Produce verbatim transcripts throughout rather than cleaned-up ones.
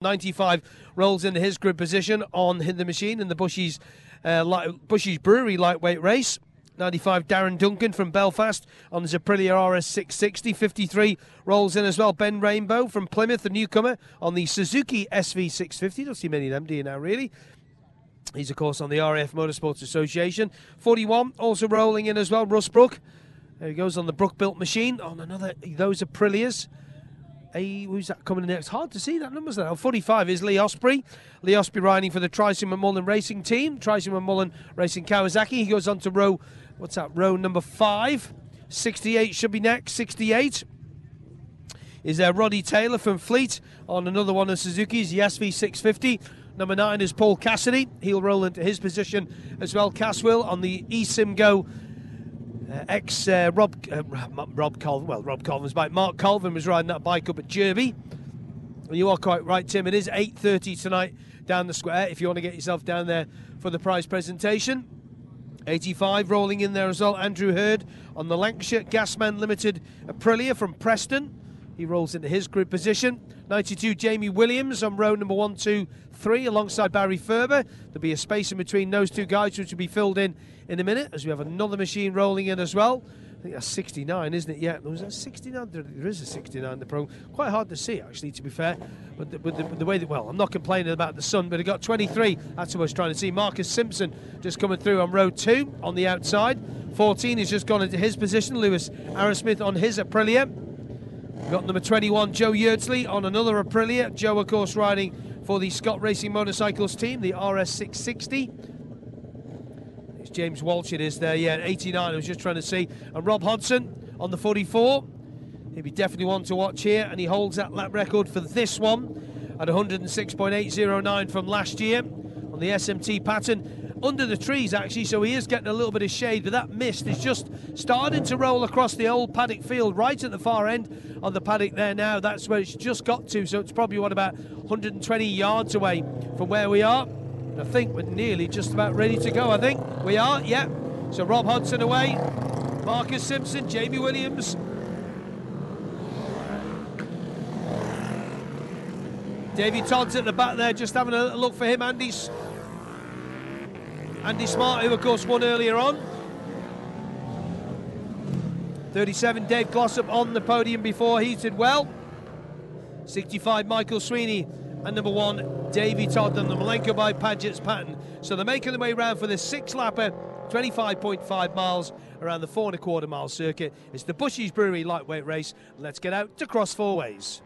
ninety-five rolls into his grid position on the machine in the Bushies, uh, light, Bushies Brewery lightweight race. ninety-five Darren Duncan from Belfast on the Aprilia R S six sixty. fifty-three rolls in as well. Ben Rainbow from Plymouth, the newcomer, on the Suzuki S V six fifty. Don't see many of them, do you now, really? He's, of course, on the R A F Motorsports Association. forty-one also rolling in as well. Russ Brook. There he goes on the Brook-built machine on another, those Aprilias. Hey, who's that coming in next? Hard to see that numbers there. forty-five is Lee Osprey. Lee Osprey riding for the Trice McMullen Racing team. Trice McMullen Racing Kawasaki. He goes on to row, what's that, row number five. sixty-eight should be next. sixty-eight is there Roddy Taylor from Fleet on another one of Suzuki's, the S V six fifty. Number nine is Paul Cassidy. He'll roll into his position as well. Caswell on the eSIM Go. Uh, ex uh, Rob uh, Rob Colvin, well Rob Colvin's bike. Mark Colvin was riding that bike up at Derby. And you are quite right, Tim. It is eight thirty tonight down the square. If you want to get yourself down there for the prize presentation, eighty-five rolling in there as well. Andrew Hurd on the Lancashire Gasman Limited Aprilia from Preston. He rolls into his grid position. ninety-two Jamie Williams on row number one, two, three alongside Barry Ferber. There'll be a space in between those two guys, which will be filled in in a minute as we have another machine rolling in as well. I think that's sixty-nine, isn't it? Yeah, was that sixty-nine? There is a sixty-nine in the program. Quite hard to see, actually, to be fair. But the, but the, the way that, well, I'm not complaining about the sun, but it got twenty-three. That's what I was trying to see. Marcus Simpson just coming through on row two on the outside. fourteen has just gone into his position. Lewis Arrowsmith on his Aprilia. Got number twenty-one, Joe Yerdsley on another Aprilia. Joe, of course, riding for the Scott Racing Motorcycles team, the R S six sixty. It's James Walsh, it is there, yeah, eighty-nine, I was just trying to see. And Rob Hodson on the forty-four. He'll be definitely one to watch here, and he holds that lap record for this one at one oh six point eight oh nine from last year on the S M T pattern. Under the trees, actually, so he is getting a little bit of shade, but that mist is just starting to roll across the old paddock field right at the far end on the paddock there now. That's where it's just got to, so it's probably, what, about one hundred twenty yards away from where we are. I think we're nearly just about ready to go, I think. We are, yeah. So Rob Hodson away, Marcus Simpson, Jamie Williams. Davey Todd's at the back there, just having a look for him. Andy's Andy Smart, who of course won earlier on. thirty-seven, Dave Glossop on the podium before, he did well. sixty-five, Michael Sweeney, and number one, Davey Todd, and the Malenko by Padgett's pattern. So they're making their way round for this six-lapper, twenty-five point five miles around the four and a quarter mile circuit. It's the Bushies Brewery lightweight race. Let's get out to Cross Four Ways.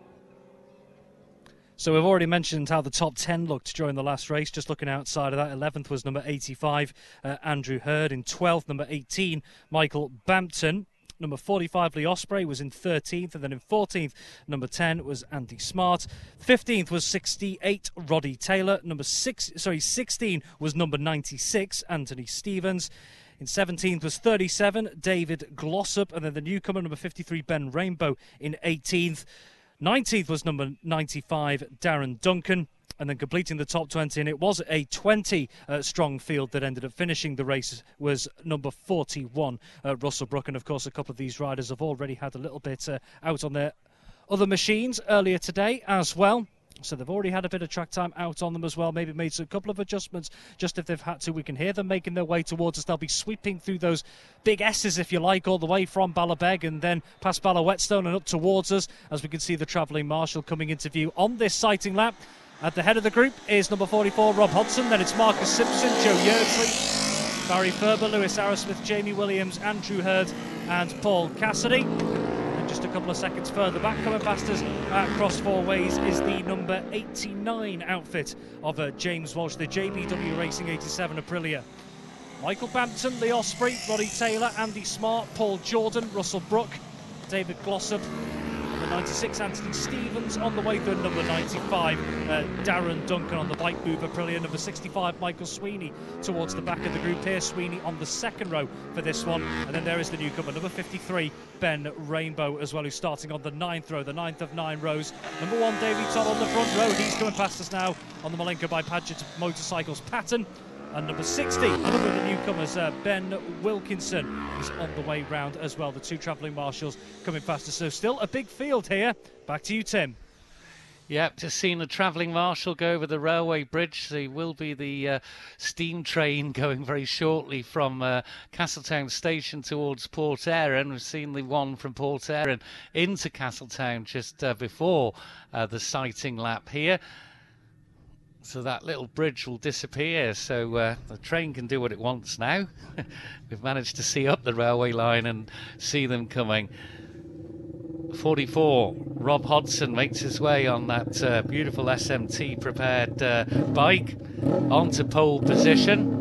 So we've already mentioned how the top ten looked during the last race. Just looking outside of that, eleventh was number eighty-five, uh, Andrew Hurd. In twelfth, number eighteen, Michael Bampton. Number forty-five, Lee Osprey, was in thirteenth. And then in fourteenth, number ten was Andy Smart. fifteenth was sixty-eight, Roddy Taylor. Number six, sorry, sixteen was number ninety-six, Anthony Stevens. In seventeenth was thirty-seven, David Glossop. And then the newcomer, number fifty-three, Ben Rainbow, in eighteenth. nineteenth was number ninety-five, Darren Duncan. And then completing the top twenty, and it was a twenty uh, strong field that ended up finishing the race, was number forty-one, uh, Russell Brook. And of course, a couple of these riders have already had a little bit uh, out on their other machines earlier today as well. So they've already had a bit of track time out on them as well. Maybe made a couple of adjustments just if they've had to. We can hear them making their way towards us. They'll be sweeping through those big S's, if you like, all the way from Ballabeg and then past Ballawhetstone and up towards us, as we can see the travelling marshal coming into view on this sighting lap. At the head of the group is number forty-four, Rob Hodson. Then it's Marcus Simpson, Joe Yerdsley, Barry Ferber, Lewis Arrowsmith, Jamie Williams, Andrew Hurd and Paul Cassidy. And just a couple of seconds further back, coming past us at Cross Four Ways, is the number eighty-nine outfit of uh, James Walsh, the J B W Racing eighty-seven Aprilia. Michael Bampton, Lee Osprey, Roddy Taylor, Andy Smart, Paul Jordan, Russell Brook, David Glossop. Number ninety-six, Anthony Stevens on the way through. Number ninety-five, uh, Darren Duncan on the Bike Move Aprilia. Number sixty-five, Michael Sweeney towards the back of the group here. Sweeney on the second row for this one. And then there is the newcomer, number fifty-three, Ben Rainbow as well, who's starting on the ninth row, the ninth of nine rows. Number one, Davey Todd on the front row. He's coming past us now on the Malenko by Padgett Motorcycles pattern. And number sixty, another of the newcomers, uh, Ben Wilkinson, is on the way round as well. The two travelling marshals coming faster. So still a big field here. Back to you, Tim. Yep, just seen the travelling marshal go over the railway bridge. There will be the uh, steam train going very shortly from uh, Castletown station towards Port Erin. We've seen the one from Port Erin into Castletown just uh, before uh, the sighting lap here. So that little bridge will disappear, so uh, the train can do what it wants now. We've managed to see up the railway line and see them coming. forty-four, Rob Hodson makes his way on that uh, beautiful S M T prepared uh, bike onto pole position.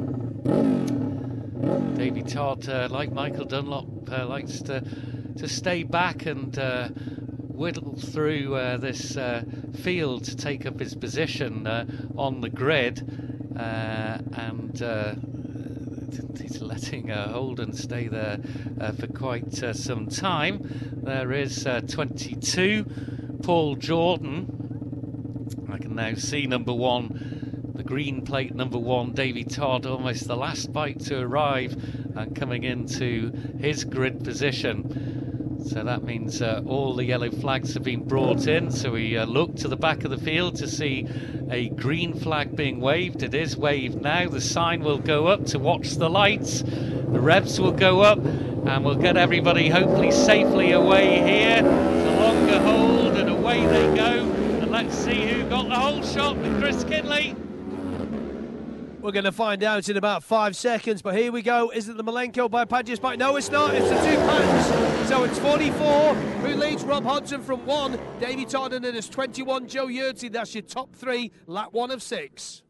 Davy Todd, uh, like Michael Dunlop, uh, likes to to stay back and uh, whittle through uh, this uh, field to take up his position uh, on the grid, uh, and uh, he's letting uh, Holden stay there uh, for quite uh, some time. There is uh, twenty-two, Paul Jordan. I can now see number one, the green plate number one, Davy Todd, almost the last bike to arrive and coming into his grid position. So that means uh, all the yellow flags have been brought in. So we uh, look to the back of the field to see a green flag being waved. It is waved now. The sign will go up to watch the lights. The revs will go up and we'll get everybody hopefully safely away here. It's a longer hold and away they go. And let's see who got the whole shot with Chris Kinley. We're going to find out in about five seconds, but here we go. Is it the Malenko by Padgett's bike? No, it's not. It's the two Pads. So it's forty-four, who leads Rob Hodson from one. Davy Todd, and it is twenty-one, Joe Yurdsey. That's your top three, lap one of six.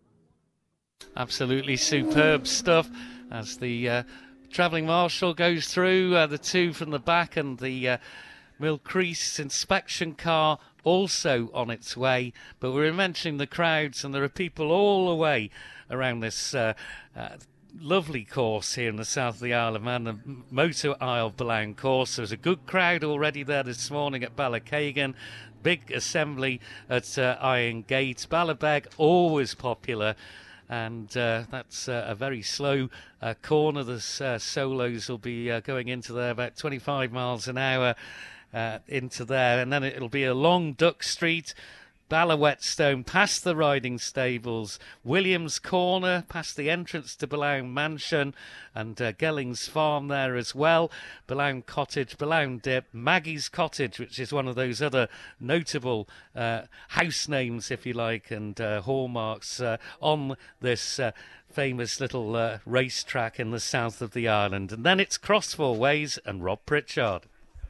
Absolutely superb stuff as the uh, travelling marshal goes through, uh, the two from the back, and the uh, Milcrease inspection car also on its way. But we were mentioning the crowds, and there are people all the way around this uh, uh, lovely course here in the south of the Isle of Man, the Motor Isle Balaun course. There's a good crowd already there this morning at Balacagan. Big assembly at uh, Iron Gate. Ballabeg, always popular. And uh, that's uh, a very slow uh, corner. The uh, solos will be uh, going into there about twenty-five miles an hour uh, into there. And then it'll be a long Duck Street, Ballawhetstone, past the riding stables, Williams Corner, past the entrance to Balaun Mansion, and uh, Gellings Farm there as well, Balaun Cottage, Balaun Dip, Maggie's Cottage, which is one of those other notable uh, house names, if you like, and uh, hallmarks uh, on this uh, famous little uh, racetrack in the south of the island. And then it's Crossfour Ways and Rob Pritchard.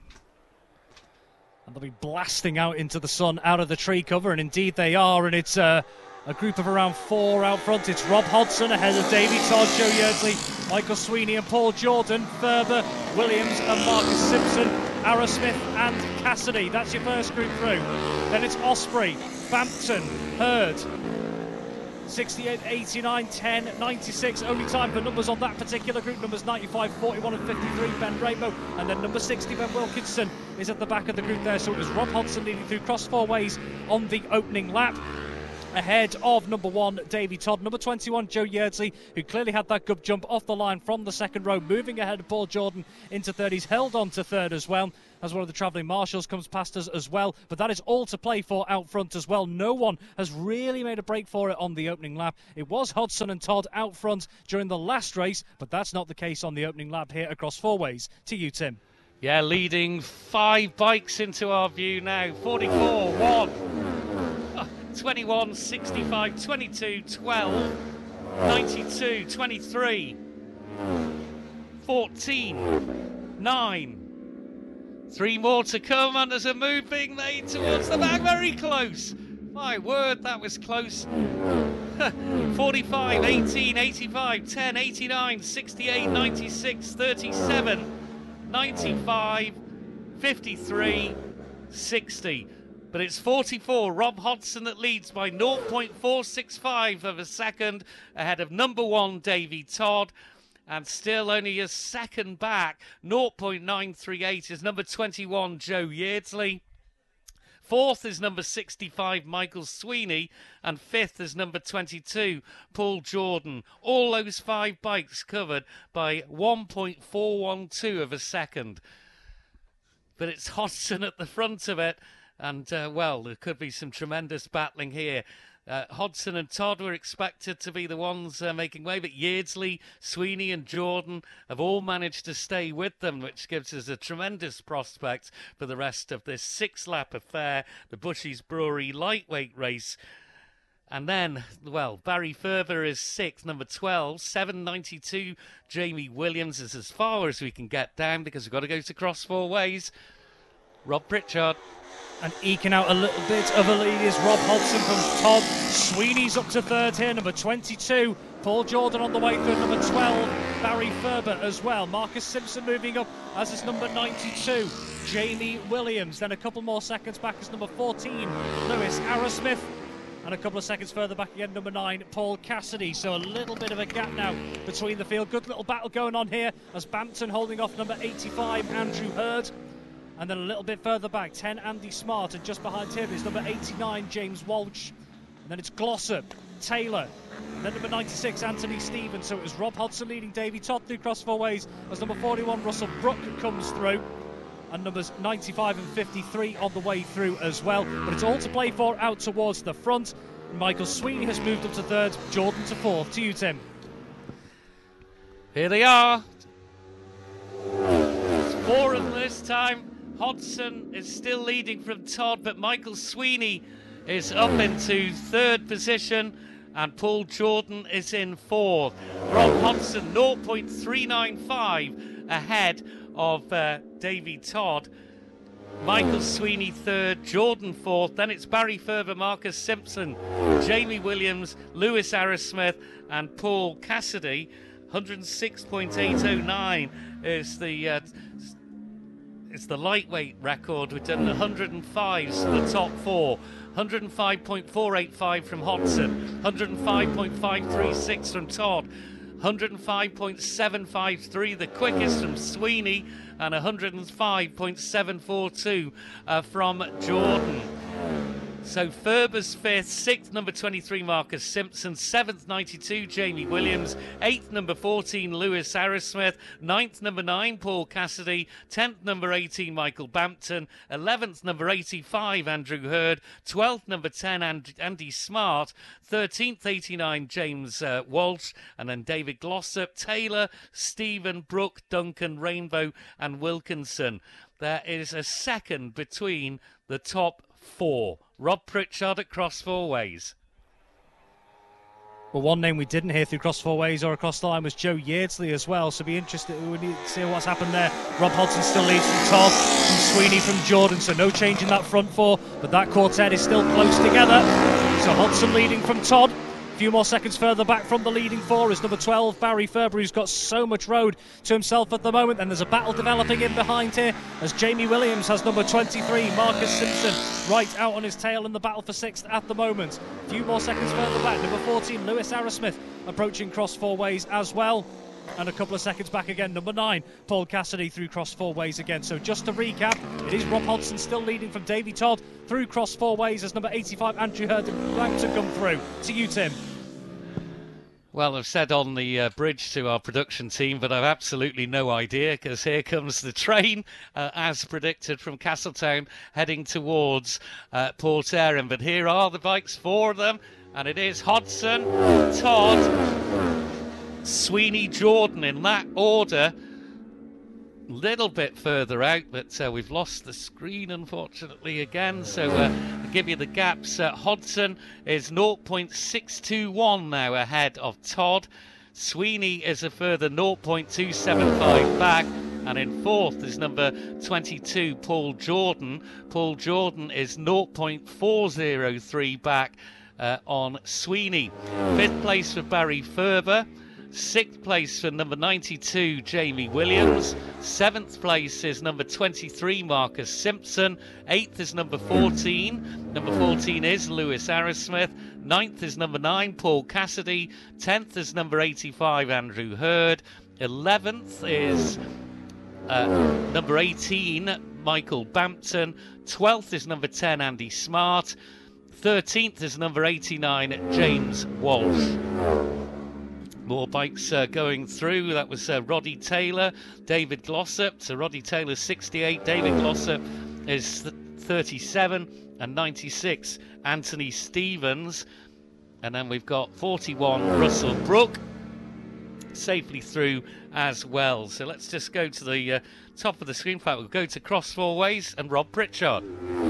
And they'll be blasting out into the sun, out of the tree cover, and indeed they are. And it's uh, a group of around four out front. It's Rob Hodson ahead of Davy Todd, Joe Yurdsey, Michael Sweeney and Paul Jordan. Further, Williams and Marcus Simpson, Arrowsmith and Cassidy. That's your first group through. Then it's Osprey, Bampton, Hurd. sixty-eight, eighty-nine, ten, ninety-six. Only time for numbers on that particular group. Numbers ninety-five, forty-one and fifty-three, Ben Rainbow. And then number sixty, Ben Wilkinson, is at the back of the group there. So it was Rob Hodson leading through Crossfour Ways on the opening lap, ahead of number one, Davy Todd. Number twenty-one, Joe Yurdsey, who clearly had that good jump off the line from the second row, moving ahead of Paul Jordan into third. He's held on to third as well, as one of the travelling marshals comes past us as well. But that is all to play for out front as well. No one has really made a break for it on the opening lap. It was Hodson and Todd out front during the last race, but that's not the case on the opening lap here across Four Ways. To you, Tim. Yeah, leading five bikes into our view now. forty-four, one, twenty-one, sixty-five, twenty-two, twelve, ninety-two, twenty-three, fourteen, nine. Three more to come, and there's a move being made towards the back. Very close. My word, that was close. forty-five, eighteen, eighty-five, ten, eighty-nine, sixty-eight, ninety-six, thirty-seven, ninety-five, fifty-three, sixty. But it's forty-four, Rob Hodson, that leads by zero point four six five of a second ahead of number one, Davy Todd. And still only a second back, zero point nine three eight, is number twenty-one, Joe Yurdsey. Fourth is number sixty-five, Michael Sweeney. And fifth is number twenty-two, Paul Jordan. All those five bikes covered by one point four one two of a second. But it's Hodson at the front of it. And, uh, well, there could be some tremendous battling here. Uh, Hodson and Todd were expected to be the ones uh, making way, but Yeardsley, Sweeney and Jordan have all managed to stay with them, which gives us a tremendous prospect for the rest of this six-lap affair, the Bushies Brewery lightweight race. And then, well, Barry Ferber is sixth, number twelve, seven ninety-two. Jamie Williams is as far as we can get down because we've got to go to cross four ways. Rob Pritchard. And eking out a little bit of a lead is Rob Hodson from Todd. Sweeney's up to third here, number twenty-two. Paul Jordan on the way through, number twelve. Barry Ferber as well. Marcus Simpson moving up, as is number ninety-two. Jamie Williams. Then a couple more seconds back is number fourteen, Lewis Arrowsmith. And a couple of seconds further back again, number nine, Paul Cassidy. So a little bit of a gap now between the field. Good little battle going on here as Bampton holding off number eighty-five, Andrew Hurd. And then a little bit further back, ten, Andy Smart, and just behind him is number eighty-nine, James Walsh. And then it's Glossop, Taylor, and then number ninety-six, Anthony Stevens. So it was Rob Hodson leading Davy Todd through cross four ways as number forty-one, Russell Brook, comes through. And numbers ninety-five and fifty-three on the way through as well. But it's all to play for out towards the front. Michael Sweeney has moved up to third, Jordan to fourth. To you, Tim. Here they are. It's four of them this time. Hodson is still leading from Todd, but Michael Sweeney is up into third position, and Paul Jordan is in fourth. Rob Hodson zero point three nine five ahead of uh, Davy Todd. Michael Sweeney third, Jordan fourth. Then it's Barry Ferber, Marcus Simpson, Jamie Williams, Lewis Arrowsmith, and Paul Cassidy. one oh six point eight oh nine is the uh, it's the lightweight record. We've done one hundred five for the top four. one oh five point four eight five from Hodson, one oh five point five three six from Todd, one oh five point seven five three the quickest from Sweeney, and one oh five point seven four two uh, from Jordan. So Ferber's fifth, sixth number twenty-three Marcus Simpson, seventh ninety-two Jamie Williams, eighth number fourteen Lewis Arrowsmith, ninth number nine Paul Cassidy, tenth number eighteen Michael Bampton, eleventh number eighty-five Andrew Hurd, twelfth number ten And- Andy Smart, thirteenth eighty-nine James uh, Walsh, and then David Glossop, Taylor, Stephen, Brook, Duncan, Rainbow and Wilkinson. There is a second between the top four. Rob Pritchard at cross four ways. Well, one name we didn't hear through cross four ways or across the line was Joe Yeardsley as well, so be interested. We need to see what's happened there. Rob Hodson still leads from Todd, from Sweeney, from Jordan, so no change in that front four, but that quartet is still close together. So Hodson leading from Todd. A few more seconds further back from the leading four is number twelve, Barry Ferber, who's got so much road to himself at the moment. And there's a battle developing in behind here as Jamie Williams has number twenty-three, Marcus Simpson, right out on his tail in the battle for sixth at the moment. A few more seconds further back, number fourteen, Lewis Arrowsmith, approaching cross four ways as well. And a couple of seconds back again, number nine, Paul Cassidy through cross four ways again. So just to recap, it is Rob Hodson still leading from Davy Todd through cross four ways as number eighty-five, Andrew Hurd, and Bampton come through. To you, Tim. Well, I've said on the uh, bridge to our production team, but I've absolutely no idea, because here comes the train, uh, as predicted, from Castletown, heading towards uh, Port Erin. But here are the bikes, four of them, and it is Hodson, Todd, Sweeney, Jordan, in that order. Little bit further out, but uh, we've lost the screen unfortunately again, so uh, I'll give you the gaps. uh, Hodson is zero point six two one now ahead of Todd. Sweeney is a further zero point two seven five back, and in fourth is number twenty-two Paul Jordan. Paul Jordan is zero point four oh three back uh, on Sweeney. Fifth place for Barry Ferber. Sixth place for number ninety-two, Jamie Williams. Seventh place is number twenty-three, Marcus Simpson. Eighth is number fourteen. Number fourteen is Lewis Arrowsmith. Ninth is number nine, Paul Cassidy. Tenth is number eighty-five, Andrew Hurd. Eleventh is uh, number eighteen, Michael Bampton. Twelfth is number ten, Andy Smart. Thirteenth is number eighty-nine, James Walsh. More bikes uh, going through. That was uh, Roddy Taylor, David Glossop. So Roddy Taylor sixty-eight, David Glossop is th- thirty-seven, and ninety-six, Anthony Stevens. And then we've got forty-one, Russell Brook, safely through as well. So let's just go to the uh, top of the screen. In fact, we'll go to Cross Four Ways and Rob Pritchard.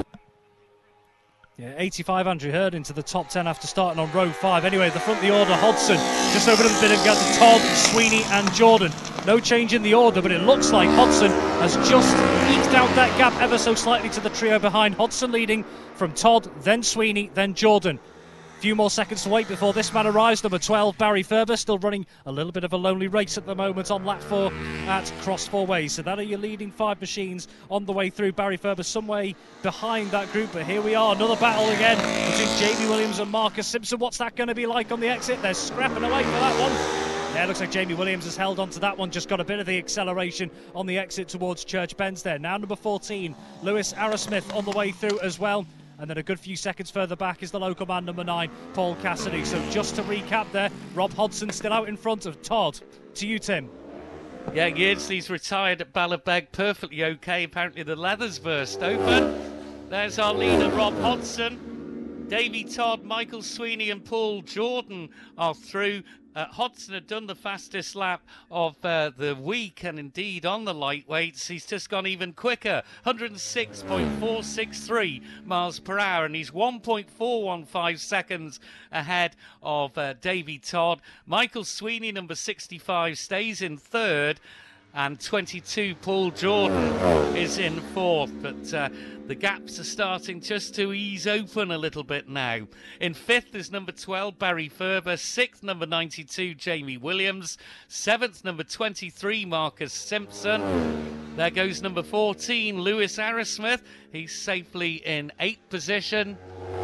Yeah, eighty-five, Andrew Hurd into the top ten after starting on row five. Anyway, the front of the order, Hodson just over a bit of got to Todd, Sweeney and Jordan. No change in the order, but it looks like Hodson has just eked out that gap ever so slightly to the trio behind. Hodson leading from Todd, then Sweeney, then Jordan. Few more seconds to wait before this man arrives. Number twelve, Barry Ferber, still running a little bit of a lonely race at the moment on lap four at Cross Four Ways. So that are your leading five machines on the way through. Barry Ferber some way behind that group, but here we are, another battle again between Jamie Williams and Marcus Simpson. What's that going to be like on the exit? They're scrapping away for that one. Yeah, looks like Jamie Williams has held on to that one, just got a bit of the acceleration on the exit towards Church Bends there. Now number fourteen, Lewis Arrowsmith on the way through as well. And then a good few seconds further back is the local man, number nine, Paul Cassidy. So just to recap there, Rob Hodson still out in front of Todd. To you, Tim. Yeah, Yeardsley's retired at Ballabeg, perfectly okay. Apparently the leathers burst open. There's our leader, Rob Hodson. Davey Todd, Michael Sweeney and Paul Jordan are through. Uh, Hodson had done the fastest lap of uh, the week, and indeed on the lightweights he's just gone even quicker, one hundred six point four six three miles per hour, and he's one point four one five seconds ahead of uh, Davey Todd. Michael Sweeney, number sixty-five, stays in third, and twenty-two, Paul Jordan, is in fourth. But uh, the gaps are starting just to ease open a little bit now. In fifth is number twelve, Barry Ferber. Sixth, number ninety-two, Jamie Williams. Seventh, number twenty-three, Marcus Simpson. There goes number fourteen, Lewis Arrowsmith. He's safely in eighth position.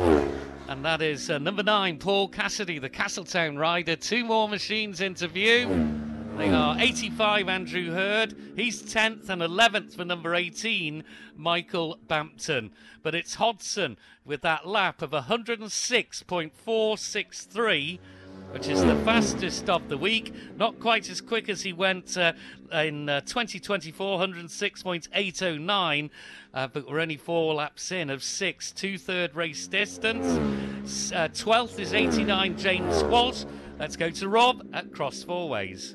And that is uh, number nine, Paul Cassidy, the Castletown rider. Two more machines into view. They are eighty-five, Andrew Hurd. He's tenth, and eleventh for number eighteen, Michael Bampton. But it's Hodson with that lap of one hundred six point four six three, which is the fastest of the week. Not quite as quick as he went uh, in uh, twenty twenty-four, one hundred six point eight oh nine. Uh, but we're only four laps in of six, two-third race distance. Uh, twelfth is eighty-nine, James Walsh. Let's go to Rob at Cross Four Ways.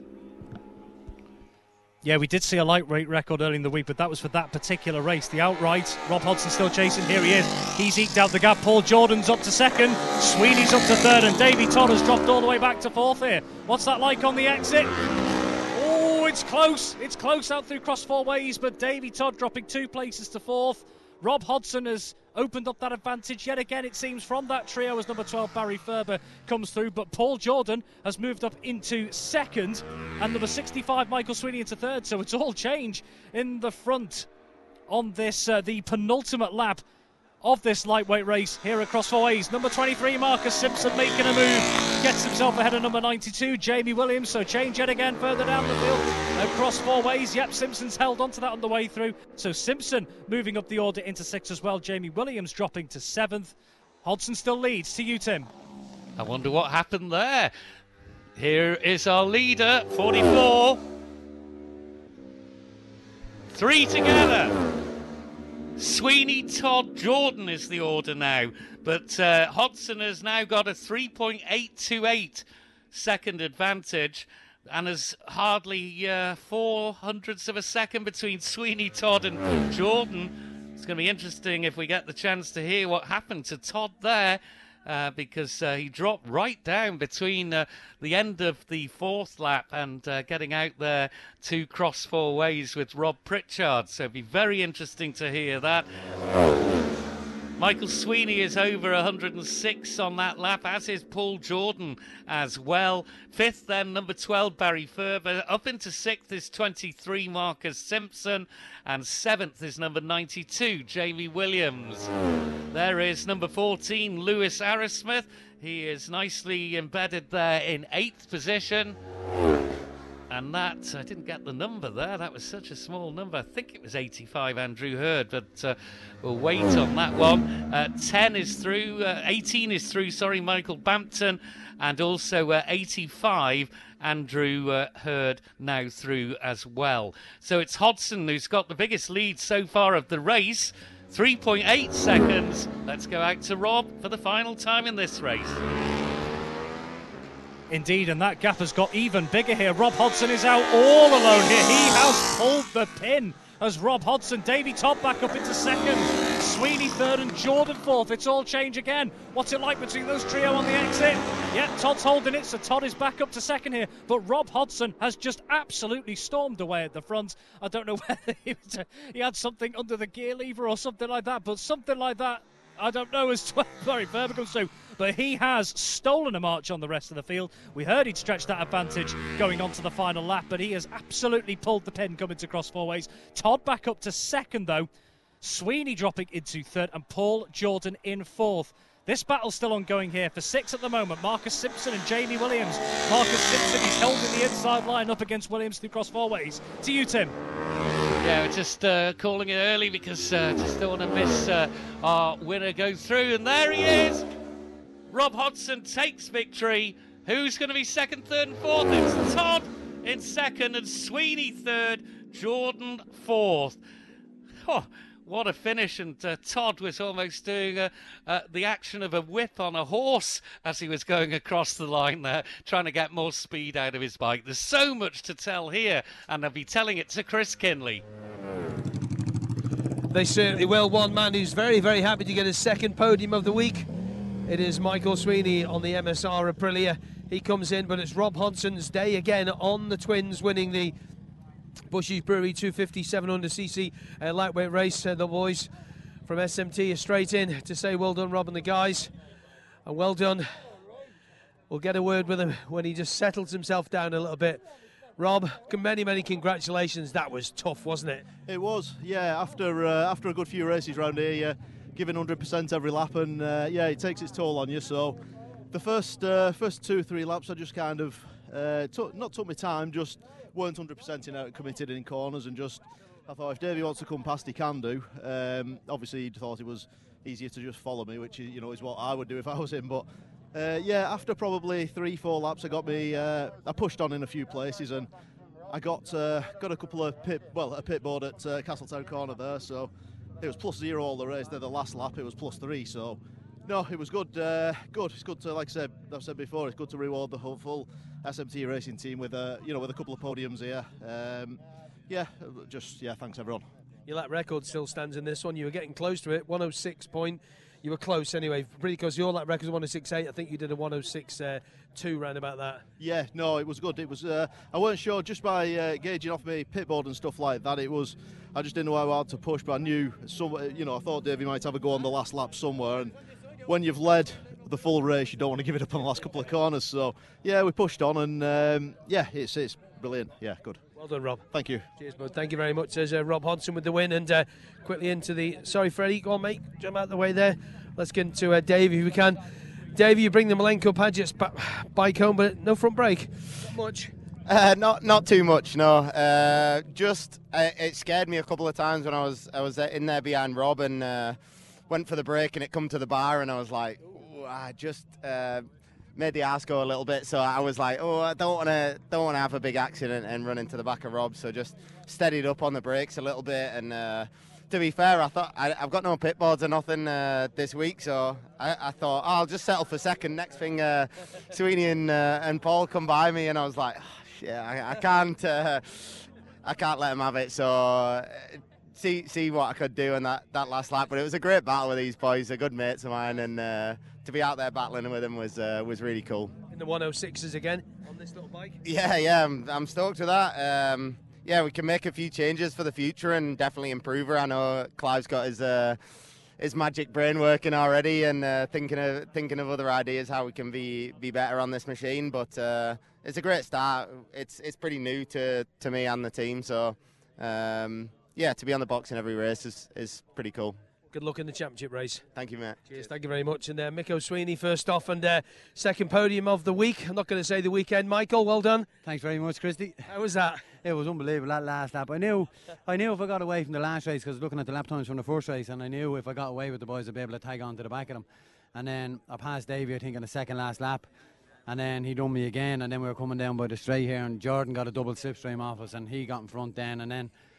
Yeah, we did see a lightweight record early in the week, but that was for that particular race. The outright, Rob Hodson still chasing. Here he is. He's eked out the gap. Paul Jordan's up to second. Sweeney's up to third, and Davey Todd has dropped all the way back to fourth here. What's that like on the exit? Oh, it's close. It's close out through Cross Four Ways, but Davey Todd dropping two places to fourth. Rob Hodson has opened up that advantage yet again, it seems, from that trio as number twelve, Barry Ferber, comes through. But Paul Jordan has moved up into second, and number sixty-five, Michael Sweeney, into third. So it's all change in the front on this, uh, the penultimate lap of this lightweight race here across Four Ways. Number twenty-three, Marcus Simpson, making a move, gets himself ahead of number ninety-two, Jamie Williams. So change yet again further down the field across Four Ways. Yep, Simpson's held on to that on the way through. So Simpson moving up the order into sixth as well. Jamie Williams dropping to seventh. Hodson still leads. To you, Tim. I wonder what happened there. Here is our leader, forty-four. Three together. Sweeney, Todd, Jordan is the order now, but uh, Hodson has now got a three point eight two eight second advantage, and has hardly uh, four hundredths of a second between Sweeney, Todd and Jordan. It's going to be interesting if we get the chance to hear what happened to Todd there. Uh, because uh, he dropped right down between uh, the end of the fourth lap and uh, getting out there to Cross Four Ways with Rob Pritchard. So it'd be very interesting to hear that. Michael Sweeney is over one hundred six on that lap, as is Paul Jordan as well. Fifth then, number twelve, Barry Ferber. Up into sixth is twenty-three, Marcus Simpson. And seventh is number ninety-two, Jamie Williams. There is number fourteen, Lewis Arrowsmith. He is nicely embedded there in eighth position. And that, I didn't get the number there. That was such a small number. I think it was eighty-five, Andrew Hurd, but uh, we'll wait on that one. Uh, ten is through, uh, eighteen is through, sorry, Michael Bampton. And also uh, eighty-five, Andrew uh, Hurd, now through as well. So it's Hodson who's got the biggest lead so far of the race. three point eight seconds. Let's go out to Rob for the final time in this race. Indeed, and that gap has got even bigger here. Rob Hodson is out all alone here. He has pulled the pin as Rob Hodson. Davey Todd back up into second. Sweeney third and Jordan fourth. It's all change again. What's it like between those trio on the exit? Yeah, Todd's holding it, so Todd is back up to second here. But Rob Hodson has just absolutely stormed away at the front. I don't know whether he, was, uh, he had something under the gear lever or something like that, but something like that, I don't know as to where Birmingham so. But he has stolen a march on the rest of the field. We heard he'd stretched that advantage going on to the final lap, but he has absolutely pulled the pin coming to cross four ways. Todd back up to second, though. Sweeney dropping into third, and Paul Jordan in fourth. This battle's still ongoing here for six at the moment. Marcus Simpson and Jamie Williams. Marcus Simpson is held in the inside line up against Williams through cross four ways. To you, Tim. Yeah, we're just uh, calling it early because uh, just don't want to miss uh, our winner go through. And there he is. Rob Hodson takes victory. Who's going to be second, third and fourth? It's Todd in second and Sweeney third, Jordan fourth. Oh, what a finish. And uh, Todd was almost doing uh, uh, the action of a whip on a horse as he was going across the line there, trying to get more speed out of his bike. There's so much to tell here, and I'll be telling it to Chris Kinley. They certainly will. One man who's very, very happy to get his second podium of the week. It is Michael Sweeney on the M S R Aprilia. He comes in, but it's Rob Hodson's day again on the twins, winning the Bushy's Brewery two fifty seven hundred c c uh, lightweight race. Uh, the boys from S M T are straight in to say well done, Rob and the guys. And well done. We'll get a word with him when he just settles himself down a little bit. Rob, many, many congratulations. That was tough, wasn't it? It was, yeah. After uh, after a good few races around here, yeah, giving one hundred percent every lap, and uh, yeah, it takes its toll on you. So the first uh, first two or three laps, I just kind of uh, took, not took my time, just weren't one hundred percent in out, committed in corners, and just I thought if Davey wants to come past, he can do. Um, obviously, he thought it was easier to just follow me, which you know is what I would do if I was him. But uh, yeah, after probably three, four laps, I got me. Uh, I pushed on in a few places, and I got uh, got a couple of pit, well, a pit board at uh, Castletown corner there. So it was plus zero all the race. Then the last lap, it was plus three. So no, it was good. Uh, good. It's good to, like I said, I've said before, it's good to reward the whole full S M T racing team with a, you know, with a couple of podiums here. Um, yeah, just yeah, thanks everyone. Your lap record still stands in this one. You were getting close to it, one oh six point. You were close anyway, pretty close. Your lap record was one oh six point eight. I think you did a one oh six point two uh, round about that. Yeah, no, it was good. It was. Uh, I weren't sure just by uh, gauging off my pit board and stuff like that. It was. I just didn't know how hard to push, but I knew some. You know, I thought Davey might have a go on the last lap somewhere. And when you've led the full race, you don't want to give it up on the last couple of corners. So yeah, we pushed on, and um, yeah, it's it's brilliant. Yeah, good. Well done, Rob. Thank you. Cheers, bud. Thank you very much. There's uh, Rob Hodson with the win, and uh, quickly into the. Sorry, Freddie. Go on, mate. Jump out the way there. Let's get into uh, Davey if we can. Davey, you bring the Malenko Padgett's bike home, but no front brake. Not much. Uh, not not too much, no. Uh, just uh, it scared me a couple of times when I was I was in there behind Rob and uh, went for the brake and it come to the bar and I was like, ooh, I just uh, made the arse go a little bit. So I was like, oh, I don't want to don't want to have a big accident and run into the back of Rob. So just steadied up on the brakes a little bit and. Uh, To be fair, I thought I, I've got no pit boards or nothing uh, this week, so I, I thought oh, I'll just settle for second. Next thing, uh, Sweeney and uh, and Paul come by me, and I was like, oh, shit, I, I can't, uh, I can't let them have it. So uh, see see what I could do in that, that last lap. But it was a great battle with these boys, they're good mates of mine, and uh, to be out there battling with them was uh, was really cool. In the one oh sixes again on this little bike. Yeah, yeah, I'm, I'm stoked with that. Um, Yeah, we can make a few changes for the future and definitely improve her. I know Clive's got his uh, his magic brain working already and uh, thinking of thinking of other ideas how we can be be better on this machine. But uh, it's a great start. It's it's pretty new to, to me and the team. So um, yeah, to be on the box in every race is is pretty cool. Good luck in the championship race. Thank you, mate. Cheers, thank you very much. And uh, Mick Sweeney first off and uh, second podium of the week. I'm not going to say the weekend. Michael, well done. Thanks very much, Christy. How was that? It was unbelievable, that last lap. I knew I knew if I got away from the last race, because looking at the lap times from the first race, and I knew if I got away with the boys, I'd be able to tag on to the back of them. And then I passed Davey, I think, on the second last lap. And then he done me again, and then we were coming down by the straight here, and Jordan got a double slipstream off us, and he got in front then. And then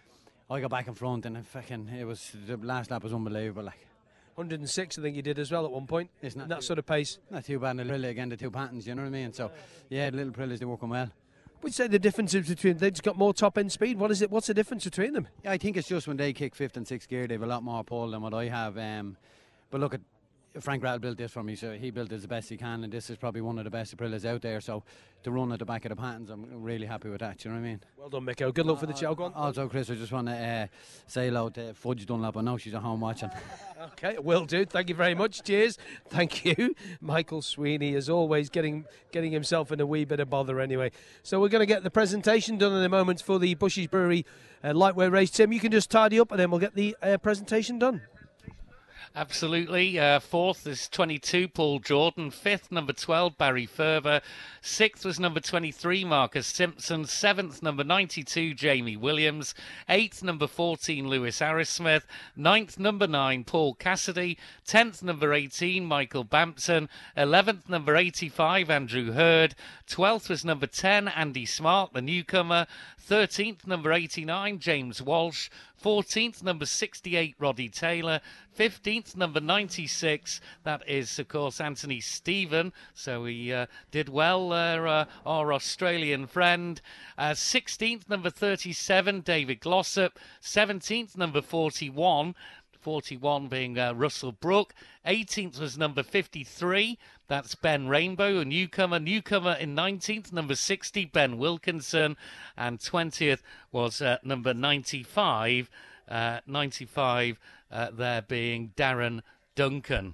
I got back in front, and fucking, it was, the last lap was unbelievable. Like, one hundred six, I think you did as well at one point. It's not that too, sort of pace. Not too bad. And Aprilia again, the two patents, you know what I mean? So, yeah, the little Aprilias, they're working well. Would say the difference is between they've just got more top end speed. What is it? What's the difference between them? Yeah, I think it's just when they kick fifth and sixth gear, they have a lot more pull than what I have. Um, but look at Frank Rattle built this for me, so he built it as best he can, and this is probably one of the best Aprilias out there. So to run at the back of the patents, I'm really happy with that. You know what I mean? Well done, Miko. Good luck for the show. Go on. Also, Chris, I just want to uh, say hello to Fudge Dunlop. I know she's at home watching. Okay, will do. Thank you very much. Cheers. Thank you, Michael Sweeney, as always, getting getting himself in a wee bit of bother anyway. So we're going to get the presentation done in a moment for the Bushies Brewery uh, lightweight race. Tim, you can just tidy up, and then we'll get the uh, presentation done. Absolutely. Uh, fourth is twenty-two, Paul Jordan. Fifth, number twelve, Barry Ferber. Sixth was number twenty-three, Marcus Simpson. Seventh, number ninety-two, Jamie Williams. Eighth, number fourteen, Lewis Harris-Smith. Ninth, number nine, Paul Cassidy. Tenth, number eighteen, Michael Bampton. Eleventh, number eighty-five, Andrew Hurd. Twelfth was number ten, Andy Smart, the newcomer. Thirteenth, number eighty-nine, James Walsh. Fourteenth, number sixty-eight, Roddy Taylor. Fifteenth, number ninety-six, that is, of course, Anthony Stephen. So he uh, did well there, uh, our Australian friend. Uh, sixteenth, number thirty-seven, David Glossop. Seventeenth, number forty-one. forty-one being uh, Russell Brook. eighteenth was number fifty-three. That's Ben Rainbow, a newcomer. Newcomer in nineteenth, number sixty, Ben Wilkinson. And twentieth was uh, number ninety-five. Uh, ninety-five uh, there being Darren Duncan.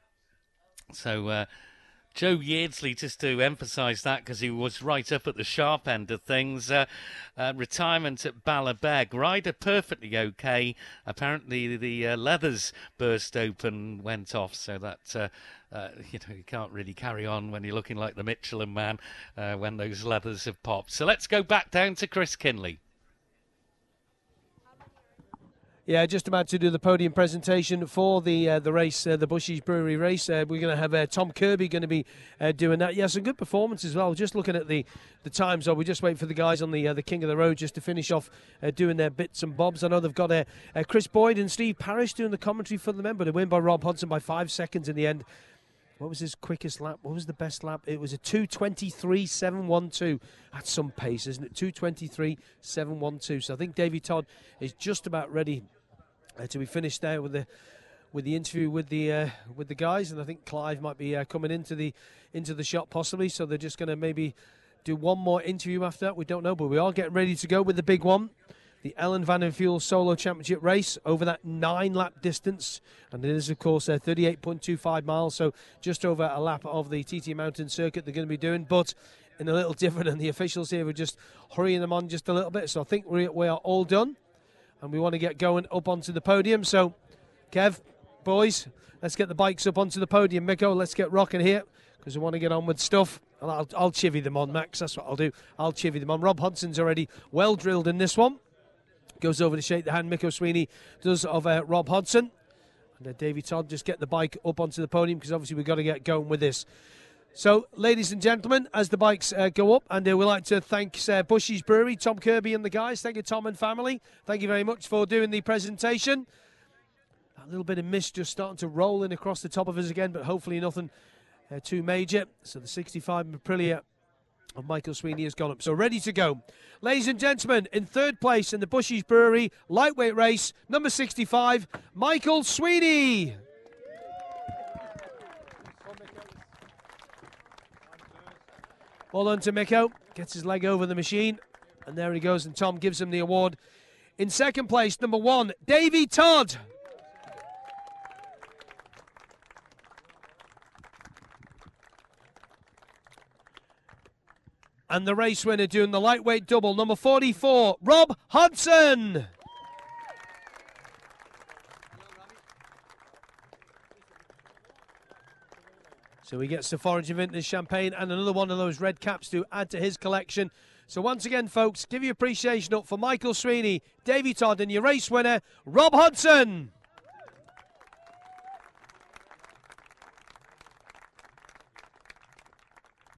So uh, Joe Yeardsley, just to emphasise that because he was right up at the sharp end of things, uh, uh, retirement at Ballabeg. Rider perfectly okay. Apparently the uh, leathers burst open, went off, so that uh, uh, you know, you can't really carry on when you're looking like the Michelin Man uh, when those leathers have popped. So let's go back down to Chris Kinley. Yeah, just about to do the podium presentation for the uh, the race, uh, the Bushies Brewery race. Uh, we're going to have uh, Tom Kirby going to be uh, doing that. Yeah, some good performance as well. Just looking at the, the times, oh, we just wait for the guys on the uh, the King of the Road just to finish off uh, doing their bits and bobs. I know they've got uh, uh, Chris Boyd and Steve Parrish doing the commentary for them, but they win by Rob Hudson by five seconds in the end. What was his quickest lap? What was the best lap? It was a two twenty-three seven twelve. That's some pace, isn't it? two twenty-three seven twelve. So I think Davey Todd is just about ready Uh, to be finished there with the with the interview with the uh, with the guys, and I think Clive might be uh, coming into the into the shot possibly. So they're just going to maybe do one more interview after that. We don't know, but we are getting ready to go with the big one, the Ellen Van den Fuel Solo Championship race over that nine lap distance, and it is of course uh, thirty-eight point two five miles, so just over a lap of the T T Mountain Circuit they're going to be doing, but in a little different. And the officials here were just hurrying them on just a little bit. So I think we we are all done. And we want to get going up onto the podium. So, Kev, boys, let's get the bikes up onto the podium. Miko, let's get rocking here because we want to get on with stuff. And I'll, I'll chivvy them on, Max. That's what I'll do. I'll chivvy them on. Rob Hudson's already well drilled in this one. Goes over to shake the hand. Miko Sweeney does of uh, Rob Hudson. And uh, Davey Todd just get the bike up onto the podium because obviously we've got to get going with this. So, ladies and gentlemen, as the bikes uh, go up, and uh, we'd like to thank uh, Bushies Brewery, Tom Kirby and the guys. Thank you, Tom and family. Thank you very much for doing the presentation. A little bit of mist just starting to roll in across the top of us again, but hopefully nothing uh, too major. So the sixty-five Aprilia of Michael Sweeney has gone up. So ready to go. Ladies and gentlemen, in third place in the Bushies Brewery lightweight race, number sixty-five, Michael Sweeney. Well done to Miko. Gets his leg over the machine. And there he goes. And Tom gives him the award. In second place, number one, Davey Todd. And the race winner doing the lightweight double, number forty-four, Rob Hudson. So he gets the Forager Vintners champagne and another one of those red caps to add to his collection. So once again, folks, give your appreciation up for Michael Sweeney, Davey Todd, and your race winner, Rob Hudson.